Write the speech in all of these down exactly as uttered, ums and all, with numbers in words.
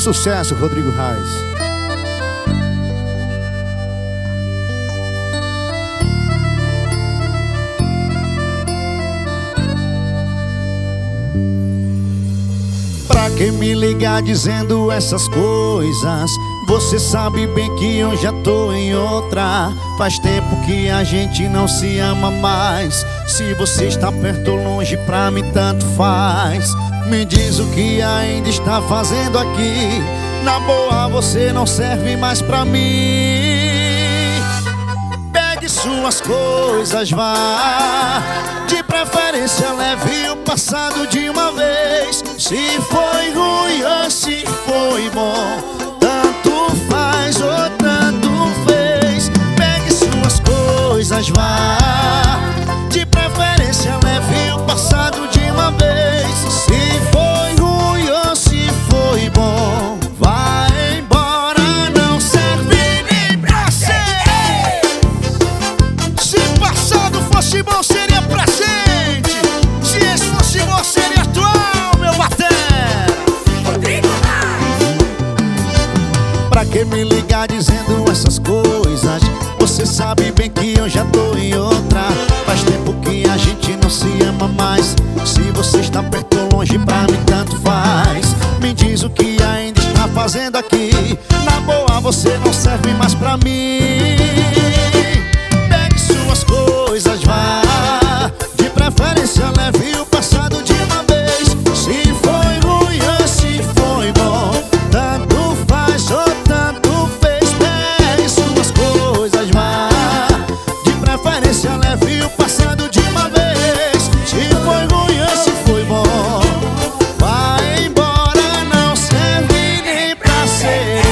Sucesso, Rodrigo Reis. Pra que me ligar dizendo essas coisas? Você sabe bem que eu já tô em outra. Faz tempo que a gente não se ama mais. Se você está perto ou longe, pra mim tanto faz. Me diz o que ainda está fazendo aqui. Na boa, você não serve mais pra mim. Pegue suas coisas, vá. De preferência leve o passado de uma vez. Se foi ruim ou se foi bom, tanto faz ou tanto fez. Pegue suas coisas, vá. De preferência leve o passado de uma vez. Se foi ruim ou se foi bom, vai embora, não serve nem pra ser. Se passado fosse bom, seria presente. Se esse fosse bom, seria atual, meu batera. Rodrigo Reis. Pra que me ligar dizendo essas coisas? Você sabe bem que eu já tô em outra. Faz tempo que a gente não se ama mais. Se você está perto ou longe, pra mim tanto faz. Me diz o que ainda está fazendo aqui. Na boa, você não serve mais pra mim. Pegue suas coisas, vá. De preferência leve o passado de uma vez. Se foi ruim ou se foi bom, tanto faz ou tanto fez. Pegue suas coisas, vá. De preferência leve o passado de uma vez. Se foi ruim ou se foi bom, vai embora, não serve nem pra seis.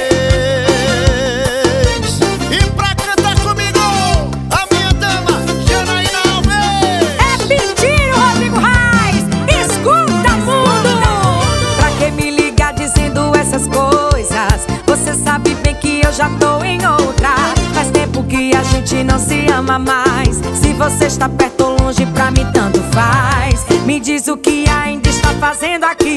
E pra cantar comigo, a minha dama, Janaína Alves. É mentira, Rodrigo Reis. Escuta, mundo. Pra que me ligar dizendo essas coisas? Você sabe bem que eu já tô em outra. Faz tempo que a gente não se ama mais. Se você está perto ou longe, pra mim tanto faz. Me diz o que ainda está fazendo aqui.